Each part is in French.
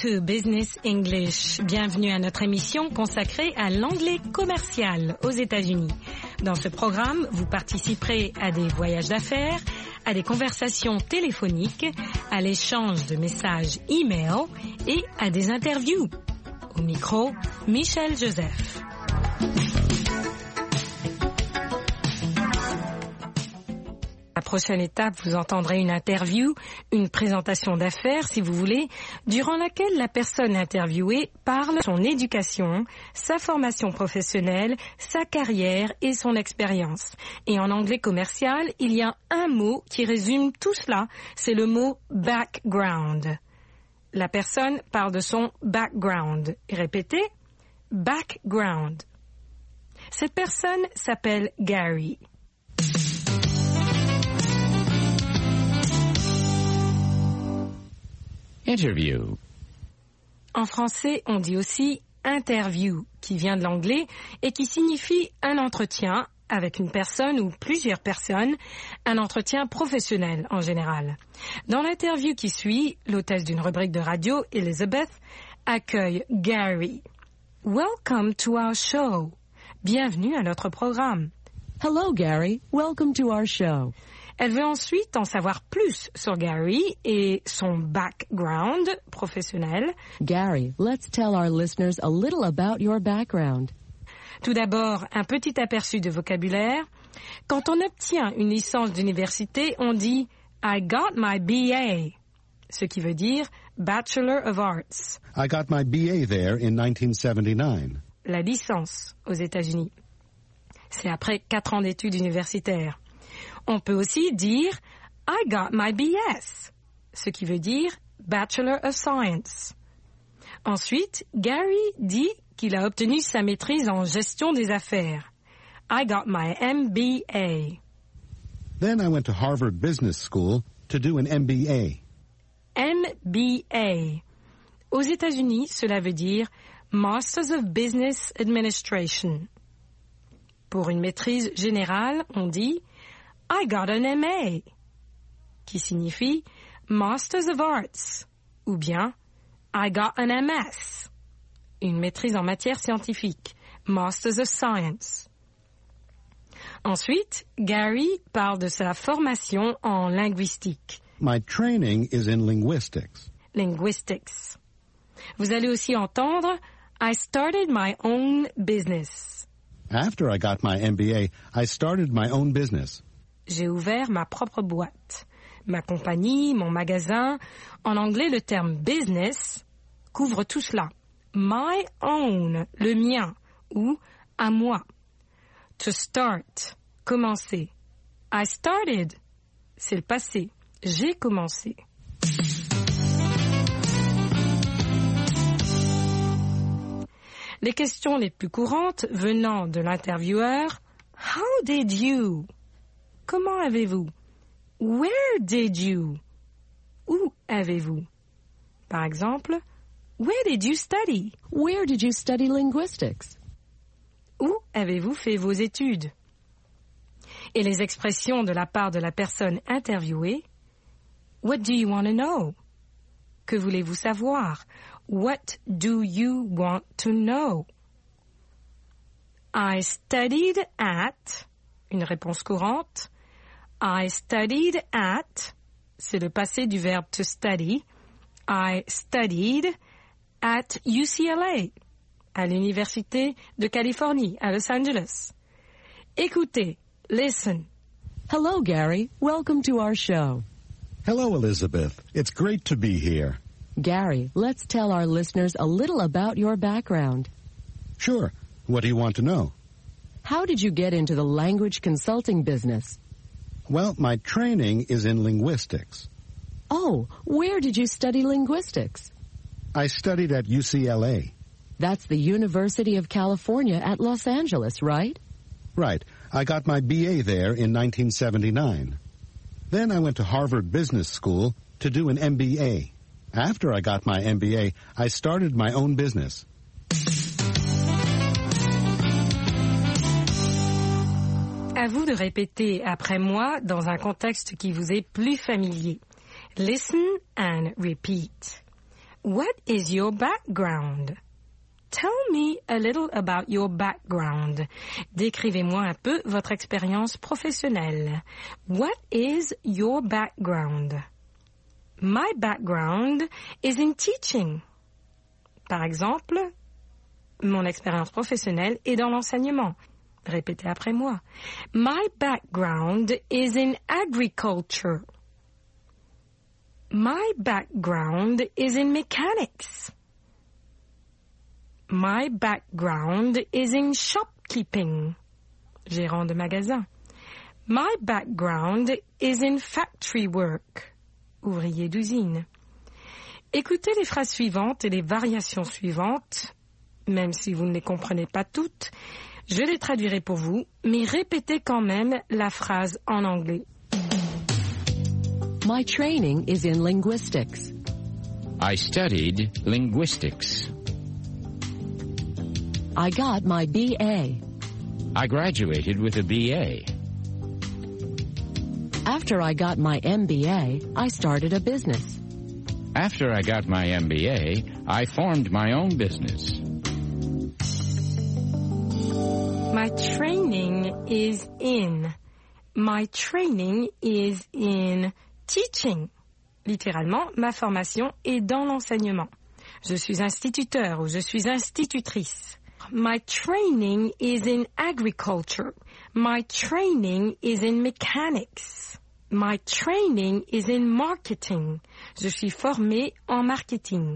to Business English. Bienvenue à notre émission consacrée à l'anglais commercial aux États-Unis. Dans ce programme, vous participerez à des voyages d'affaires, à des conversations téléphoniques, à l'échange de messages e-mail et à des interviews. Au micro, Michel Joseph. La prochaine étape, vous entendrez une interview, une présentation d'affaires, si vous voulez, durant laquelle la personne interviewée parle de son éducation, sa formation professionnelle, sa carrière et son expérience. Et en anglais commercial, il y a un mot qui résume tout cela, c'est le mot background. La personne parle de son background. Répétez, background. Cette personne s'appelle Gary. Interview. En français, on dit aussi interview, qui vient de l'anglais et qui signifie un entretien avec une personne ou plusieurs personnes, un entretien professionnel en général. Dans l'interview qui suit, l'hôtesse d'une rubrique de radio, Elizabeth, accueille Gary. Welcome to our show. Bienvenue à notre programme. Hello, Gary. Welcome to our show. Elle veut ensuite en savoir plus sur Gary et son background professionnel. Gary, let's tell our listeners a little about your background. Tout d'abord, un petit aperçu de vocabulaire. Quand on obtient une licence d'université, on dit « I got my BA », ce qui veut dire « Bachelor of Arts ». I got my BA there in 1979. La licence aux États-Unis. C'est après 4 ans d'études universitaires. On peut aussi dire « I got my BS », ce qui veut dire « Bachelor of Science ». Ensuite, Gary dit qu'il a obtenu sa maîtrise en gestion des affaires. « I got my MBA ». Then I went to Harvard Business School to do an MBA. MBA. Aux États-Unis, cela veut dire « Masters of Business Administration ». Pour une maîtrise générale, on dit « I got an MA », qui signifie Masters of Arts, ou bien I got an MS, une maîtrise en matière scientifique, Masters of Science. Ensuite, Gary parle de sa formation en linguistique. My training is in linguistics. Linguistics. Vous allez aussi entendre I started my own business. After I got my MBA, I started my own business. J'ai ouvert ma propre boîte, ma compagnie, mon magasin. En anglais, le terme business couvre tout cela. My own, le mien, ou à moi. To start, commencer. I started, c'est le passé. J'ai commencé. Les questions les plus courantes venant de l'intervieweur, How did you? Comment avez-vous? Where did you? Où avez-vous? Par exemple, Where did you study? Where did you study linguistics? Où avez-vous fait vos études? Et les expressions de la part de la personne interviewée, What do you want to know? Que voulez-vous savoir? What do you want to know? I studied at, une réponse courante. I studied at, c'est le passé du verbe to study. I studied at UCLA, à l'Université de Californie, à Los Angeles. Écoutez, listen. Hello, Gary. Welcome to our show. Hello, Elizabeth. It's great to be here. Gary, let's tell our listeners a little about your background. Sure. What do you want to know? How did you get into the language consulting business? Well, my training is in linguistics. Oh, where did you study linguistics? I studied at UCLA. That's the University of California at Los Angeles, right? Right. I got my BA there in 1979. Then I went to Harvard Business School to do an MBA. After I got my MBA, I started my own business. À vous de répéter après moi dans un contexte qui vous est plus familier. Listen and repeat. What is your background? Tell me a little about your background. Décrivez-moi un peu votre expérience professionnelle. What is your background? My background is in teaching. Par exemple, mon expérience professionnelle est dans l'enseignement. Répétez après moi. My background is in agriculture. My background is in mechanics. My background is in shopkeeping. Gérant de magasin. My background is in factory work. Ouvrier d'usine. Écoutez les phrases suivantes et les variations suivantes, même si vous ne les comprenez pas toutes. Je les traduirai pour vous, mais répétez quand même la phrase en anglais. My training is in linguistics. I studied linguistics. I got my BA. I graduated with a BA. After I got my MBA, I started a business. After I got my MBA, I formed my own business. My training is in. My training is in teaching. Littéralement, ma formation est dans l'enseignement. Je suis instituteur ou je suis institutrice. My training is in agriculture. My training is in mechanics. My training is in marketing. Je suis formée en marketing.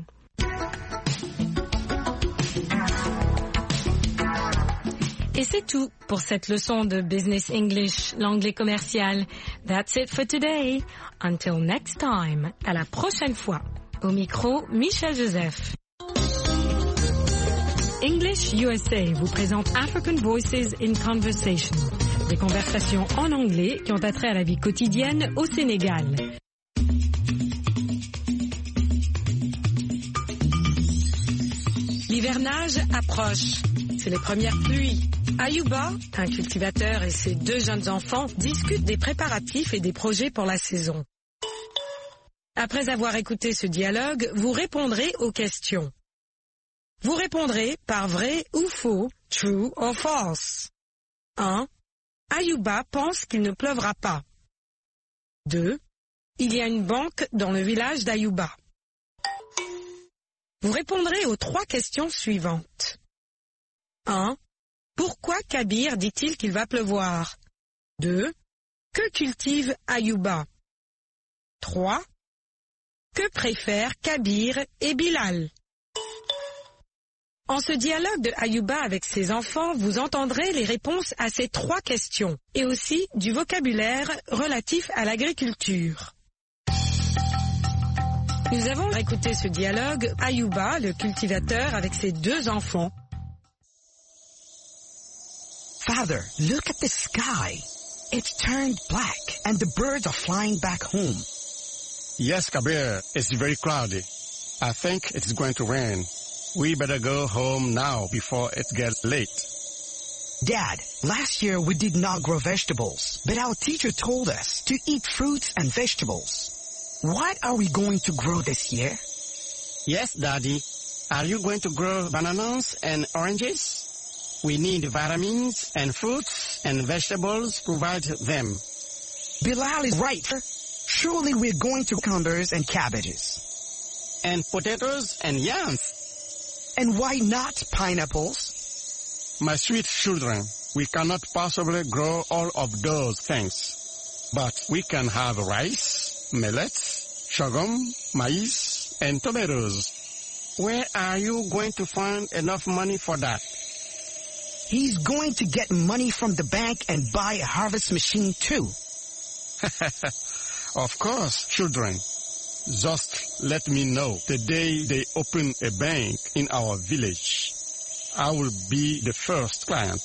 Et c'est tout pour cette leçon de Business English, l'anglais commercial. That's it for today. Until next time. À la prochaine fois. Au micro, Michel Joseph. English USA vous présente African Voices in Conversation. Des conversations en anglais qui ont attrait à la vie quotidienne au Sénégal. L'hivernage approche. C'est les premières pluies. Ayuba, un cultivateur et ses 2 jeunes enfants discutent des préparatifs et des projets pour la saison. Après avoir écouté ce dialogue, vous répondrez aux questions. Vous répondrez par vrai ou faux, true or false. 1. Ayuba pense qu'il ne pleuvra pas. 2. Il y a une banque dans le village d'Ayuba. Vous répondrez aux 3 questions suivantes. 1. Pourquoi Kabir dit-il qu'il va pleuvoir? 2. Que cultive Ayuba? 3. Que préfèrent Kabir et Bilal? En ce dialogue de Ayuba avec ses enfants, vous entendrez les réponses à ces 3 questions et aussi du vocabulaire relatif à l'agriculture. Nous avons écouté ce dialogue, Ayuba, le cultivateur, avec ses 2 enfants. Father, look at the sky. It's turned black and the birds are flying back home. Yes, Kabir, it's very cloudy. I think it's going to rain. We better go home now before it gets late. Dad, last year we did not grow vegetables, but our teacher told us to eat fruits and vegetables. What are we going to grow this year? Yes, Daddy. Are you going to grow bananas and oranges? We need vitamins and fruits and vegetables provide them. Bilal is right. Surely we're going to cucumbers and cabbages. And potatoes and yams. And why not pineapples? My sweet children, we cannot possibly grow all of those things. But we can have rice, millet, sorghum, maize, and tomatoes. Where are you going to find enough money for that? He's going to get money from the bank and buy a harvest machine too. Of course, children. Just let me know the day they open a bank in our village. I will be the first client.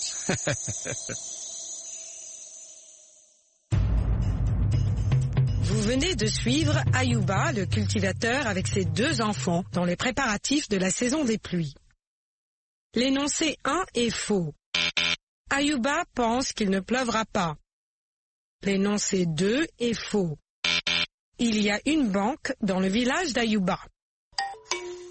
Vous venez de suivre Ayuba, le cultivateur, avec ses 2 enfants dans les préparatifs de la saison des pluies. L'énoncé 1 est faux. Ayuba pense qu'il ne pleuvra pas. L'énoncé 2 est faux. Il y a une banque dans le village d'Ayuba.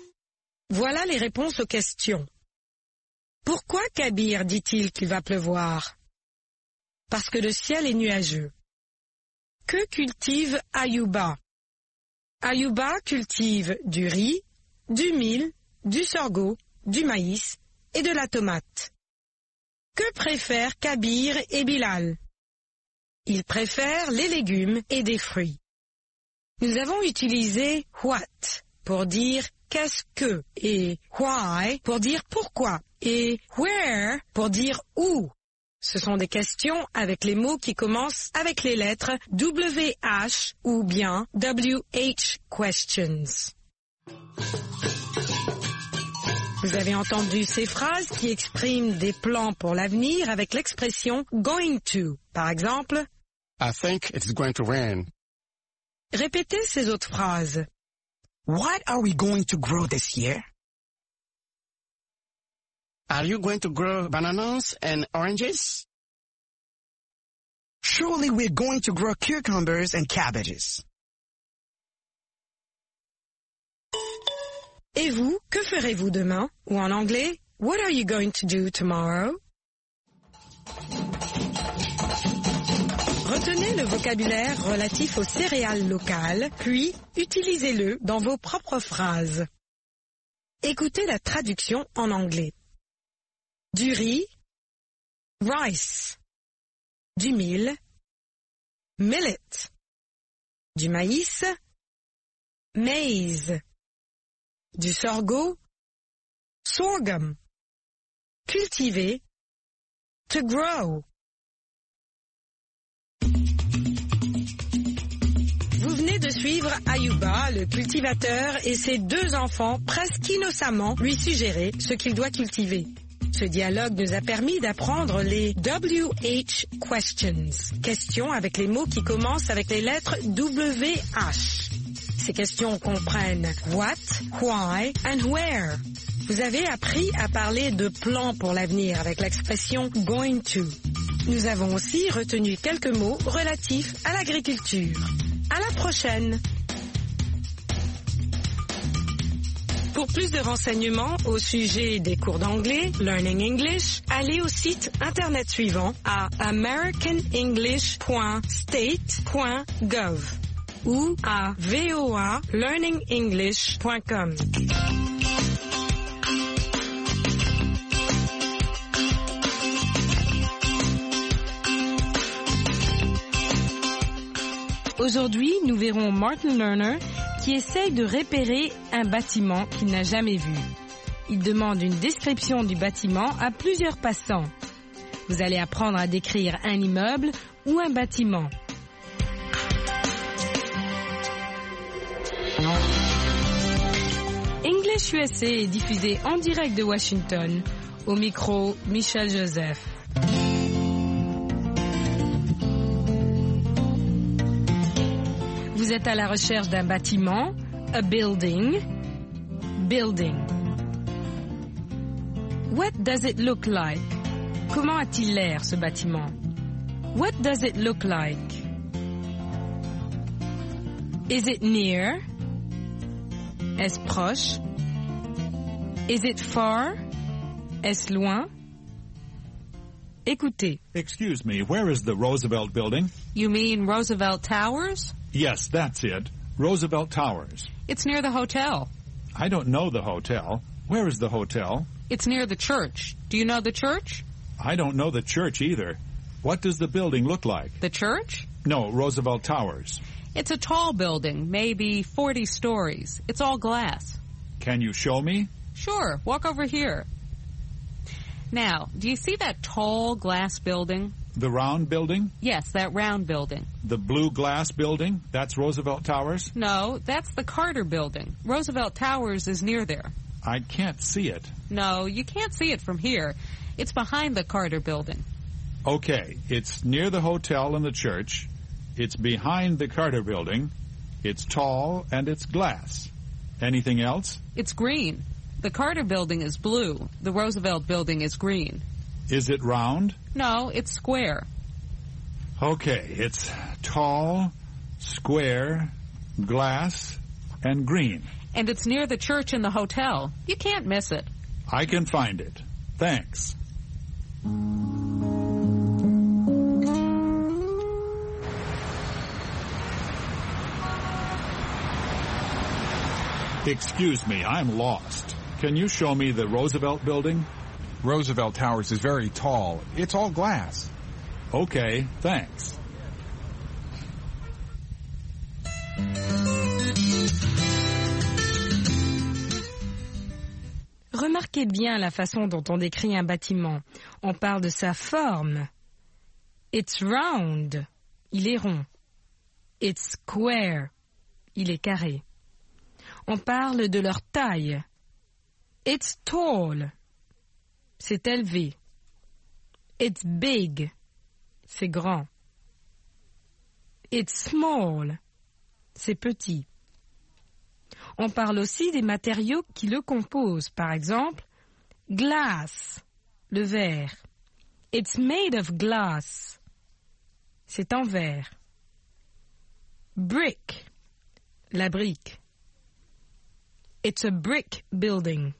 Voilà les réponses aux questions. Pourquoi Kabir dit-il qu'il va pleuvoir? Parce que le ciel est nuageux. Que cultive Ayuba? Ayuba cultive du riz, du mil, du sorgho, du maïs et de la tomate. Que préfèrent Kabir et Bilal? Ils préfèrent les légumes et des fruits. Nous avons utilisé what pour dire qu'est-ce que et why pour dire pourquoi et where pour dire où. Ce sont des questions avec les mots qui commencent avec les lettres WH ou bien WH questions. Vous avez entendu ces phrases qui expriment des plans pour l'avenir avec l'expression going to. Par exemple, I think it's going to rain. Répétez ces autres phrases. What are we going to grow this year? Are you going to grow bananas and oranges? Surely we're going to grow cucumbers and cabbages. Et vous, que ferez-vous demain? Ou en anglais, what are you going to do tomorrow? Retenez le vocabulaire relatif aux céréales locales, puis utilisez-le dans vos propres phrases. Écoutez la traduction en anglais. Du riz, rice. Du mil, millet. Du maïs, maize. Du sorgho, sorghum. Cultiver, to grow. Vous venez de suivre Ayuba, le cultivateur, et ses deux enfants presque innocemment lui suggérer ce qu'il doit cultiver. Ce dialogue nous a permis d'apprendre les WH questions, questions avec les mots qui commencent avec les lettres WH. Ces questions comprennent what, why and where. Vous avez appris à parler de plans pour l'avenir avec l'expression going to. Nous avons aussi retenu quelques mots relatifs à l'agriculture. À la prochaine! Pour plus de renseignements au sujet des cours d'anglais, Learning English, allez au site internet suivant à americanenglish.state.gov ou à voalearningenglish.com. Aujourd'hui, nous verrons Martin Lerner qui essaye de repérer un bâtiment qu'il n'a jamais vu. Il demande une description du bâtiment à plusieurs passants. Vous allez apprendre à décrire un immeuble ou un bâtiment. English USA est diffusé en direct de Washington. Au micro, Michel Joseph. Vous êtes à la recherche d'un bâtiment, a building, building. What does it look like? Comment a-t-il l'air, ce bâtiment? What does it look like? Is it near? Est-ce proche? Is it far? Est-ce loin? Écoutez. Excuse me, where is the Roosevelt Building? You mean Roosevelt Towers? Yes, that's it. Roosevelt Towers. It's near the hotel. I don't know the hotel. Where is the hotel? It's near the church. Do you know the church? I don't know the church either. What does the building look like? The church? No, Roosevelt Towers. It's a tall building, maybe 40 stories. It's all glass. Can you show me? Sure, walk over here. Now, do you see that tall glass building? The round building? Yes, that round building. The blue glass building? That's Roosevelt Towers? No, that's the Carter Building. Roosevelt Towers is near there. I can't see it. No, you can't see it from here. It's behind the Carter Building. Okay, it's near the hotel and the church. It's behind the Carter Building. It's tall and it's glass. Anything else? It's green. The Carter Building is blue. The Roosevelt Building is green. Is it round? No, it's square. Okay, it's tall, square, glass, and green. And it's near the church and the hotel. You can't miss it. I can find it. Thanks. Excuse me, I'm lost. Can you show me the Roosevelt Building? Roosevelt Towers is very tall. It's all glass. Okay, thanks. Remarquez bien la façon dont on décrit un bâtiment. On parle de sa forme. It's round. Il est rond. It's square. Il est carré. On parle de leur taille. It's tall. C'est élevé. It's big. C'est grand. It's small. C'est petit. On parle aussi des matériaux qui le composent. Par exemple, glass, le verre. It's made of glass. C'est en verre. Brick, la brique. It's a brick building.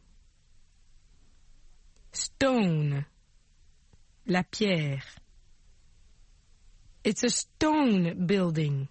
Stone, la pierre. It's a stone building.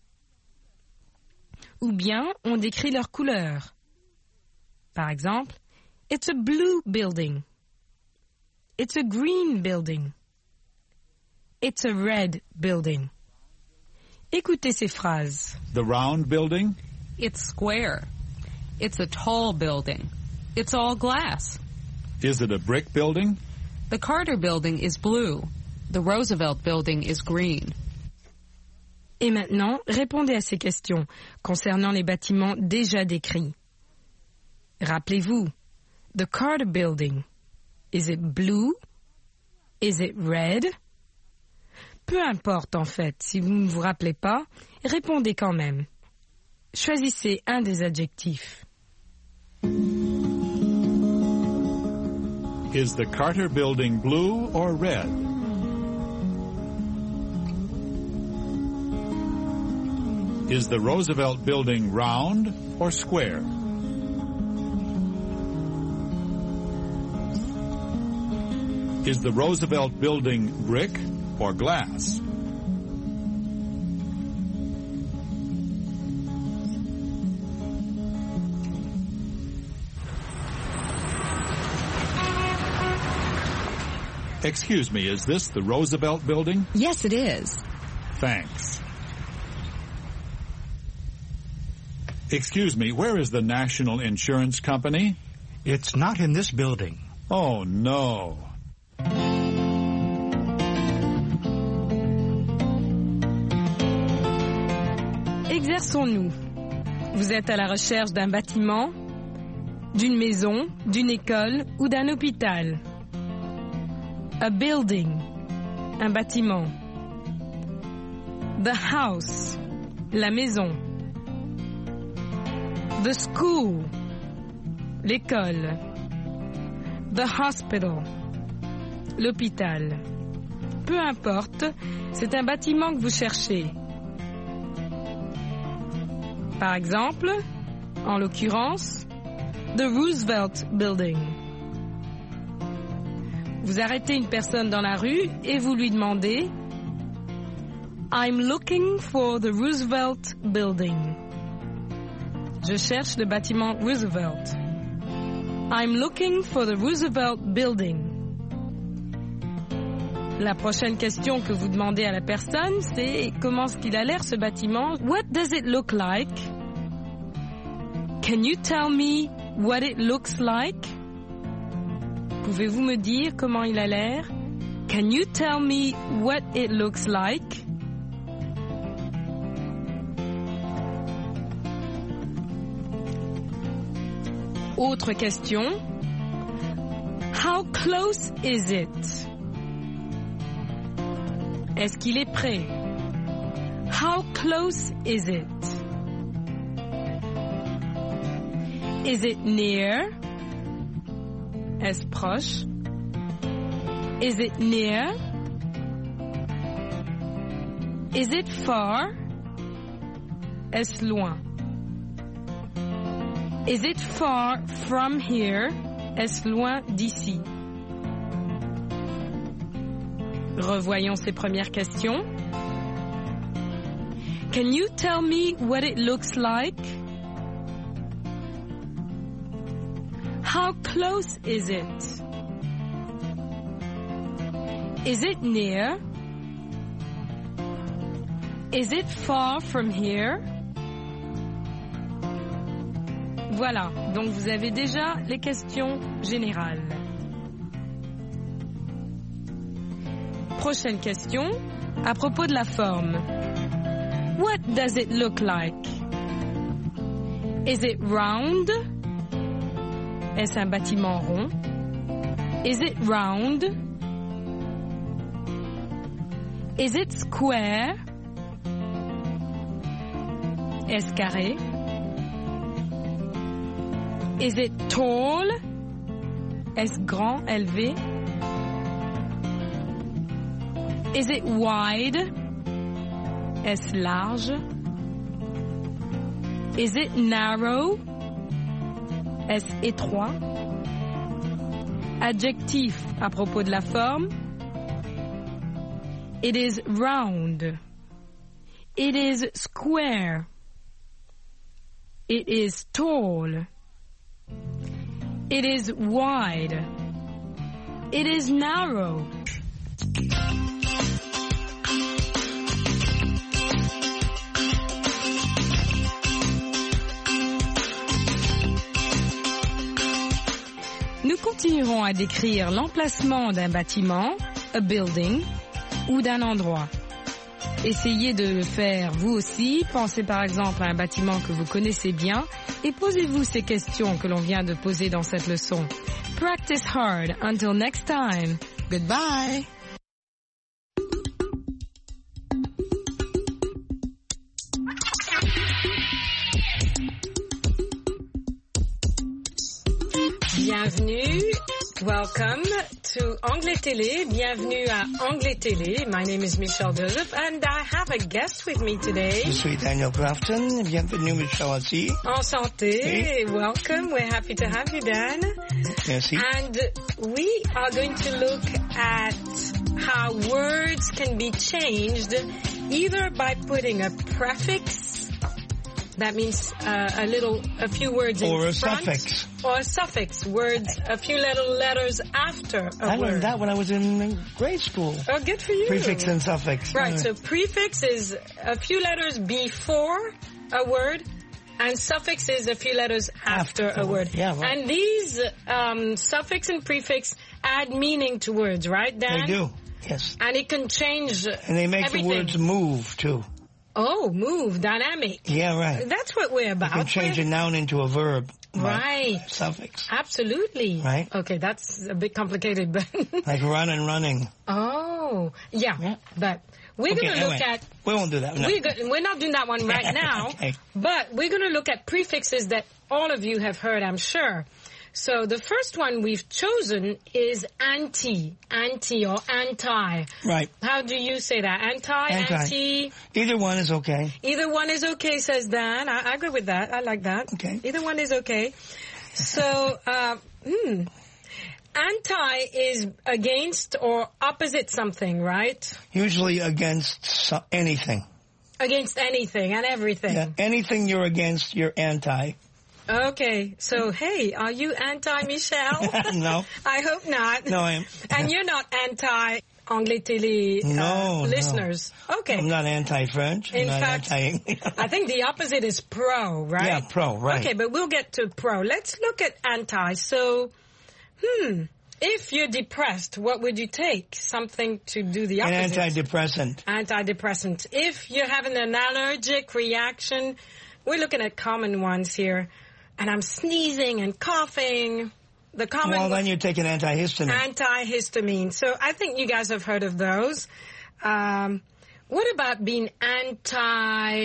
Ou bien on décrit leur couleur. Par exemple, it's a blue building. It's a green building. It's a red building. Écoutez ces phrases. The round building? It's square. It's a tall building. It's all glass. Is it a brick building? The Carter building is blue. The Roosevelt building is green. Et maintenant, répondez à ces questions concernant les bâtiments déjà décrits. Rappelez-vous, the Carter building, is it blue? Is it red? Peu importe en fait, si vous ne vous rappelez pas, répondez quand même. Choisissez un des adjectifs. Is the Carter building blue or red? Is the Roosevelt building round or square? Is the Roosevelt building brick or glass? Excuse me, is this the Roosevelt building? Yes, it is. Thanks. Excuse me, where is the National Insurance Company? It's not in this building. Oh, no. Exerçons-nous. Vous êtes à la recherche d'un bâtiment, d'une maison, d'une école ou d'un hôpital. A building, un bâtiment. The house, la maison. The school, l'école. The hospital, l'hôpital. Peu importe, c'est un bâtiment que vous cherchez. Par exemple, en l'occurrence, the Roosevelt Building. Vous arrêtez une personne dans la rue et vous lui demandez I'm looking for the Roosevelt Building. Je cherche le bâtiment Roosevelt. I'm looking for the Roosevelt Building. La prochaine question que vous demandez à la personne, c'est comment est-ce qu'il a l'air ce bâtiment? What does it look like? Can you tell me what it looks like? Pouvez-vous me dire comment il a l'air? Can you tell me what it looks like? Autre question. How close is it? Est-ce qu'il est près? How close is it? Is it near? Est-ce proche? Is it near? Is it far? Est-ce loin? Is it far from here? Est-ce loin d'ici? Revoyons ces premières questions. Can you tell me what it looks like? How close is it? Is it near? Is it far from here? Voilà, donc vous avez déjà les questions générales. Prochaine question, à propos de la forme. What does it look like? Is it round? Est-ce un bâtiment rond? Is it round? Is it square? Est-ce carré? Is it tall? Est-ce grand, élevé? Is it wide? Est-ce large? Is it narrow? Est-ce étroit? Adjectif à propos de la forme. It is round. It is square. It is tall. It is wide. It is narrow. Nous continuerons à décrire l'emplacement d'un bâtiment, a building, ou d'un endroit. Essayez de le faire vous aussi. Pensez par exemple à un bâtiment que vous connaissez bien et posez-vous ces questions que l'on vient de poser dans cette leçon. Practice hard. Until next time. Goodbye. Bienvenue. Welcome to Anglais Télé. Bienvenue à Anglais Télé. My name is Michelle Joseph and I have a guest with me today. Je suis Daniel Grafton. Bienvenue Michelle aussi. Enchanté. Welcome. We're happy to have you, Dan. Merci. And we are going to look at how words can be changed either by putting a prefix. That means a few words in front. Or a suffix. Or a suffix, words, a few little letters after a word. I learned that when I was in grade school. Oh, good for you. Prefix and suffix. Right, so prefix is a few letters before a word, and suffix is a few letters after a word. Yeah, right. And these suffix and prefix add meaning to words, right, Dan? They do, yes. And it can change And they make everything. the words move, too. Oh, move, dynamic. Yeah, right. That's what we're about. You can change a noun into a verb. Right. Suffix. Absolutely. Right. Okay, that's a bit complicated, but... Like run and running. Oh, yeah. But we're going to look at... We won't do that. No. We're not doing that one right now. Okay. But we're going to look at prefixes that all of you have heard, I'm sure. So the first one we've chosen is anti or anti. Right. How do you say that? Anti? Either one is okay. Either one is okay, says Dan. I agree with that. I like that. Okay. Either one is okay. So, anti is against or opposite something, right? Usually against anything. Against anything and everything. Yeah, anything you're against, you're anti. Okay, so hey, are you anti-Michelle? No. I hope not. No, I am. And you're not anti-Anglais Télé listeners? No. Okay. I'm not anti-French. In fact, I think the opposite is pro, right? Yeah, pro, right. Okay, but we'll get to pro. Let's look at anti. So, if you're depressed, what would you take? Something to do the opposite. An antidepressant. Antidepressant. If you're having an allergic reaction, we're looking at common ones here. And I'm sneezing and coughing. The common Well, then you take an antihistamine. Antihistamine. So I think you guys have heard of those. What about being anti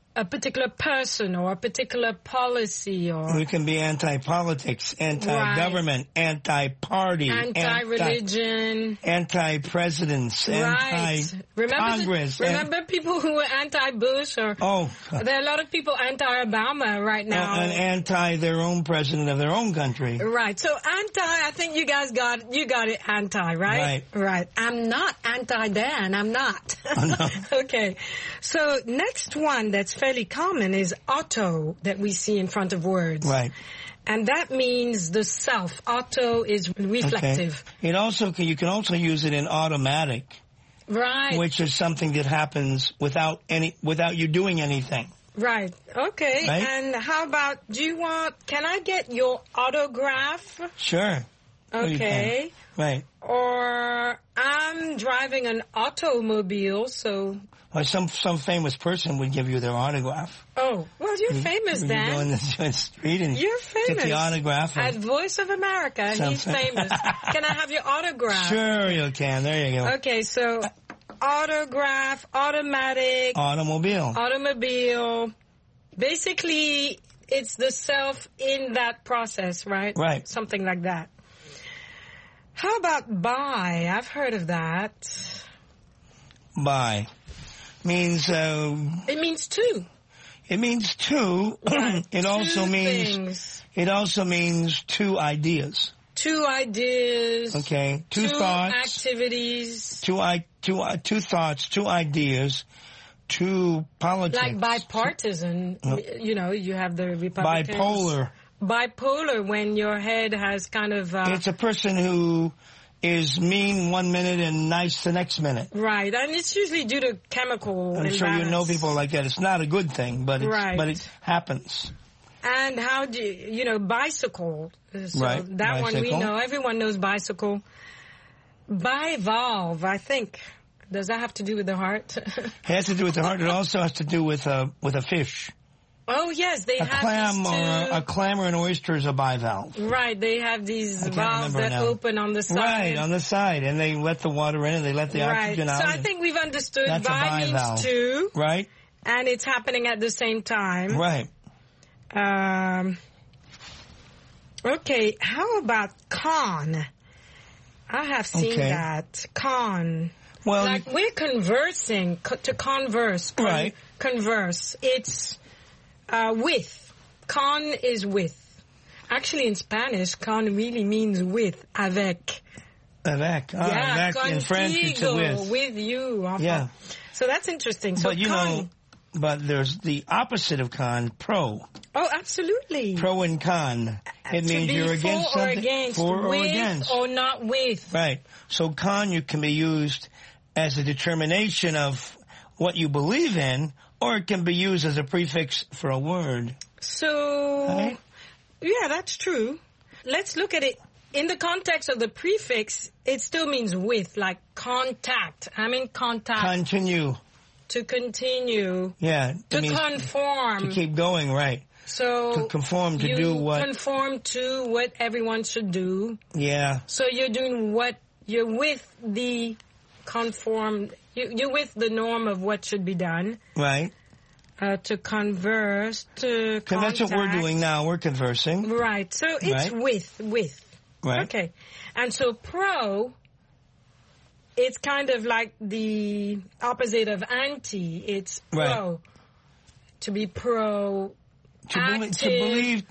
a particular person or a particular policy, or We can be anti-politics, anti-government, anti-party, anti-religion, anti-presidents, right? anti-Congress. Remember people who were anti-Bush, or there are a lot of people anti-Obama right now, and anti their own president of their own country. Right. So anti, I think you guys got it anti, right? Right. I'm not anti-Dan. I'm not. No. Okay. So next one that's fairly common is auto, that we see in front of words. Right. And that means the self. Auto is reflective. Okay. You can also use it in automatic. Right. Which is something that happens without you doing anything. Right. Okay. Right? And how about, can I get your autograph? Sure. Okay. Right. Or I'm driving an automobile, so... Or some famous person would give you their autograph. Oh, well, you're famous, Dan. You go in the street and you're famous. Get the autograph. At Voice of America, he's famous. Can I have your autograph? Sure, you can. There you go. Okay, so autograph, automatic. Automobile. Basically, it's the self in that process, right? Right. Something like that. How about buy? I've heard of that. Buy. Means... it means two. It means two. Right. It also means two ideas. Two ideas. Okay. Two thoughts. Activities. Two thoughts, two ideas, two politics. Like bipartisan. You have the Republicans. Bipolar, when your head has kind of... it's a person who is mean 1 minute and nice the next minute. Right, and it's usually due to chemical I'm sure you know people like that. It's not a good thing, but it happens. And how do bicycle. So right. That bicycle. one we know. Everyone knows bicycle. Bivalve, I think. Does that have to do with the heart? It has to do with the heart. It also has to do with a fish. Oh, yes, they have a clam or an oyster is a bivalve. Right, they have these valves that open on the side. Right, on the side, and they let the water in and they let the oxygen out. So I think we've understood that's bi means two. Right. And it's happening at the same time. Right. Okay, how about con? I have seen that. Con. Well, like we're conversing, to converse. Right. Converse. It's... with. Con is with. Actually, in Spanish, con really means with. Avec. Avec. Yeah, avec. In French, it's with. With you. Yeah. So that's interesting. So but but there's the opposite of con, pro. Oh, absolutely. Pro and con. It means you're against something. For or against. Or not with. Right. So con can be used as a determination of what you believe in, or it can be used as a prefix for a word. So, yeah, that's true. Let's look at it. In the context of the prefix, it still means with, like contact. I'm in contact. Continue. To continue. Yeah. To conform. To keep going, right. So to conform, to do what? Conform to what everyone should do. Yeah. So you're doing what, you're with the conform, you're with the norm of what should be done. Right. To converse, to contact. That's what we're doing now. We're conversing. Right. So it's with. Right. Okay. And so pro, it's kind of like the opposite of anti. It's pro. Right. To be pro. Proactive.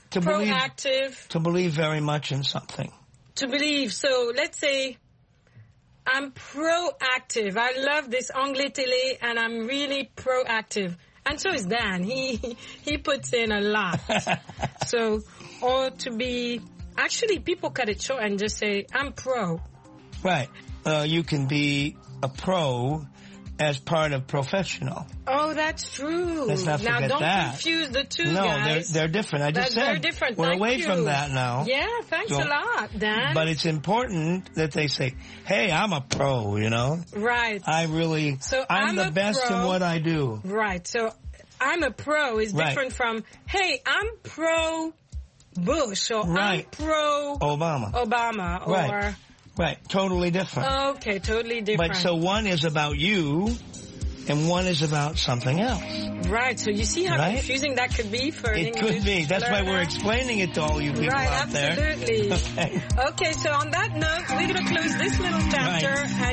To believe very much in something. To believe. So let's say I'm proactive. I love this Anglais Télé and I'm really proactive. And so is Dan. He puts in a lot. So, or to be, actually people cut it short and just say, I'm pro. Right. You can be a pro as part of professional. Oh, that's true. Let's not forget now, don't that. confuse the two, no, guys. they're different. I just said they're different. We're Thank away you. from that now. Yeah, thanks a lot, Dan. But it's important that they say, hey, I'm a pro, you know? Right. I'm the best in what I do. Right. So I'm a pro is different from, hey, I'm pro Bush or I'm pro Obama or... Right, totally different. Okay, totally different. But so one is about you, and one is about something else. Right. So you see how Right? confusing that could be for an It English could be. That's why learner? we're explaining it to all you people Right, out there. absolutely. Okay. Okay, so on that note, we're going to close this little chapter. Right.